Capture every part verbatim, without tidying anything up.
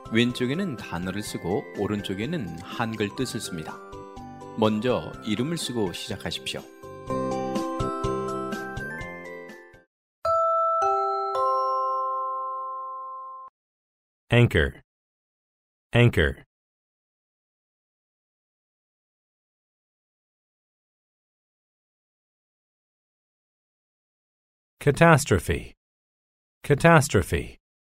왼쪽에는 단어를 쓰고 오른쪽에는 한글 뜻을 씁니다. 먼저 이름을 쓰고 시작하십시오. Anchor, anchor. Catastrophe, catastrophe.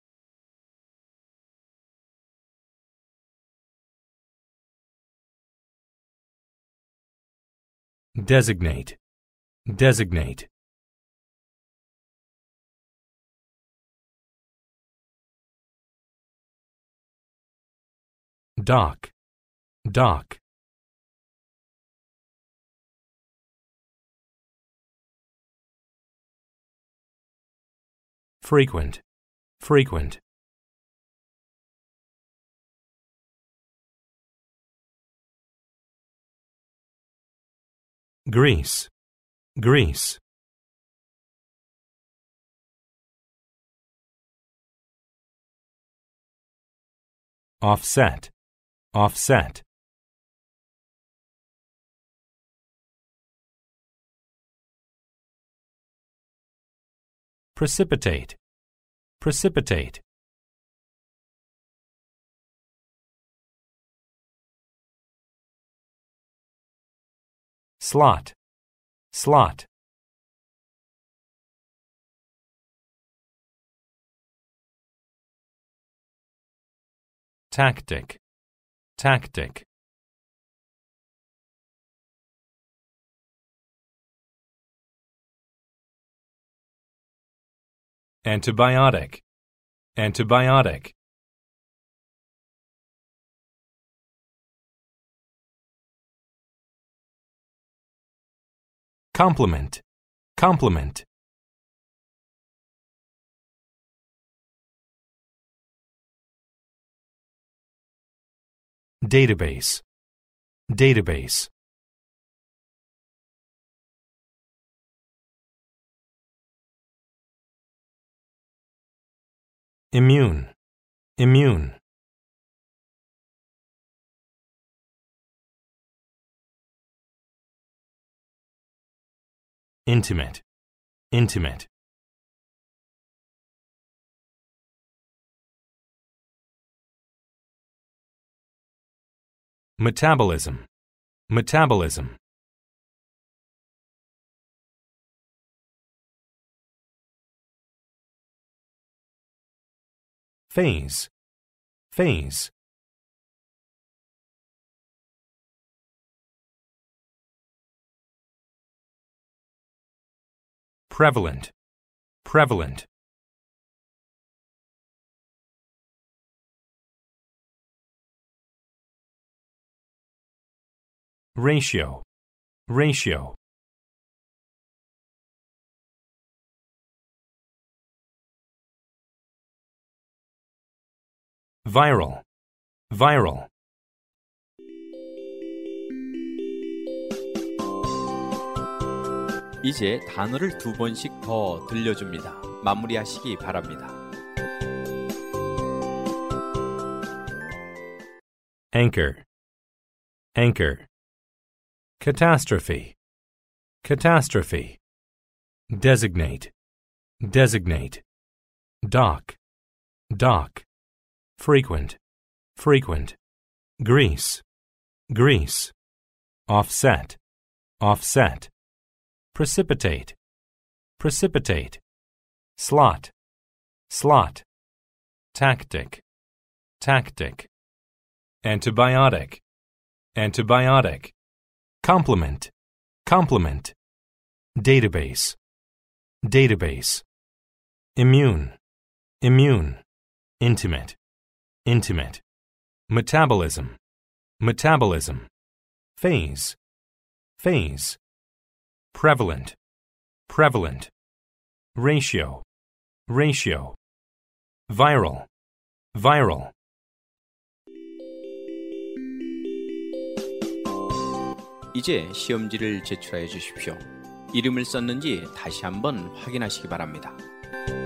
Designate, designate. Dock, dock. Frequent, frequent. Grease, grease. Offset, offset. Precipitate, precipitate. Slot, slot. Tactic, tactic. Antibiotic, antibiotic. Complement, complement. Database, database. Immune, immune. Intimate, intimate. Metabolism, metabolism. Phase, phase. Prevalent, prevalent. Ratio, ratio. Viral, viral. 이제 단어를 두 번씩 더 들려줍니다. 마무리하시기 바랍니다. Anchor, anchor. Catastrophe, catastrophe. Designate, designate. Dock, dock. Frequent, frequent. Grease, grease. Offset, offset. Precipitate, precipitate. Slot, slot. Tactic, tactic. Antibiotic, antibiotic. Complement, complement. Database, database. Immune, immune. Intimate, intimate. Metabolism, metabolism. Phase, phase. Prevalent, prevalent. Ratio, ratio. Viral, viral. 이제 시험지를 제출하여 주십시오. 이름을 썼는지 다시 한번 확인하시기 바랍니다.